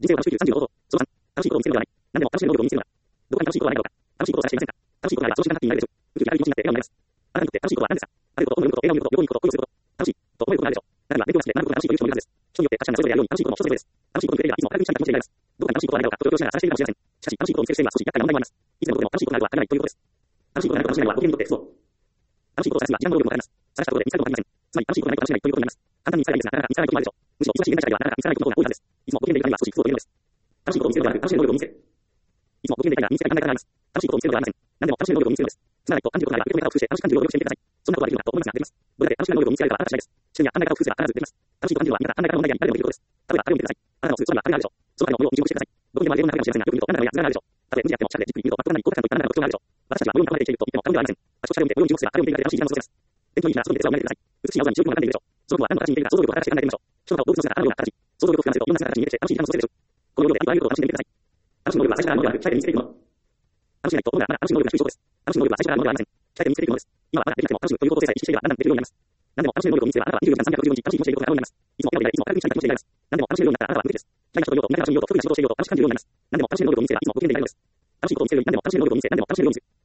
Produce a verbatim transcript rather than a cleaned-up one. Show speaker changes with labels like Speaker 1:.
Speaker 1: 人生を楽しく生きるさんじゅうの方法。そのさん、楽しいことを見つけるのではない。何でも楽しめる能力を身につけるのだ。どこかに楽しいことはないだろうか。楽しいことを探していませんか。楽しいことがあればその時間がハッピーになれるでしょう。宇宙に明るい気持ちになって笑顔になります。あなたにとって楽しいことは何ですか。あることを思い読むこと、映画を見ること、病院に行くこと、恋をすること。楽しいと思えることがあるでしょう。中には勉強が好きで学ぶことが楽しいという人もいるはずです。人によって確かにそれぞれやるように楽しいことも人それぞれです。楽しいことに触れればいつも明るくしたい気持ちになります。どこかに楽しいことはないだろうかと上京しながら探しているかもしれません。しかし楽しいことを見つける視点は少し厄介な問題もあります。いつでもどこでも楽しいことがあるとは限らないということです。楽しいことがないと楽しめないのはご機嫌にとって不都合。楽しいことを探すには時間の労力もかかります。探したことで見つかることがありません。つまり楽しいことがないと楽しめないということになります。簡単に見つかればいいですが、なかなか見つからないこともあるでしょう。むしろ忙しい現代社会ではなかなか見つからないことの方が多いはずです。いつもご機嫌でいるためには少し不都合というのです。楽しいことを見つけるのではなく、楽しめる能力を身につける。いつもご機嫌でいたいが見つけたい考え方があります。楽しいことを見つけるのではありません。何でも楽しめる能力を身につけるのです。つまらないと感じることがあれば、受け止め方を工夫して楽しく感じる能力をしてみてください。そんなことはできるのかと思いますが、できます。どれだけ楽しめる能力を身につけられるかはあなた次第です。視点や考え方を工夫すれば必ずできます。楽しいと感じるのは見方、考え方の問題であり、誰でもできることです。例えば、あれを見てください。あなたのするそばにはあれがあるでしょう。その彼のものを自覚してください。どこにでもある英語の中かもしれませんが、よく見ると何だろうや図があるでしょう。たとえ無視やっても近くでじっくり見ると全く同じ高さんといった何だろう特徴があるでしょう。私たちは模様に囲まれていると言っても過言ではありません。賢く視点を見て、模様に注目すればあれを見ているだけで楽しい時間を過ごせます。勉強にいいな、外に出ては見ないでください。美しい青空に十分わかんでいるでしょう。その子は何の形に似ているか想像力を働かせて考えてみましょう。人と動物の姿があるような形、想像力を膨らませると同じ形に似て楽しい時間を過ごせるでしょう。この世でありとあらゆることを楽しんでみてください。楽しむ能力は最初からのものではなく、鍛えて身につけていくもの。楽しめないと思うならまだ楽しむ能力が低い証拠です。楽しむ能力は最初からのものではありません。鍛えて身につけていくものです。今はまだできなくても楽しむということでさえ意識していれば何でもできるようになります。何でも楽しめる能力を身につければあなたはにじゅうよじかんさんびゃくろくじゅうにち楽しい気持ちでいることが可能になります。いつも笑顔でいられ、いつも明るくしたい気持ちでいられます。何でも楽しめるようになったらあなたは無敵です。嫌いな人といようと苦手な人といようと得意な仕事をしていようと楽しく感じるようになります。何でも楽しめる能力を身につければいつもご機嫌でいられます。楽しいことを見つけるように何でも楽しめる能力を身につけ、何でも楽しめるようにする。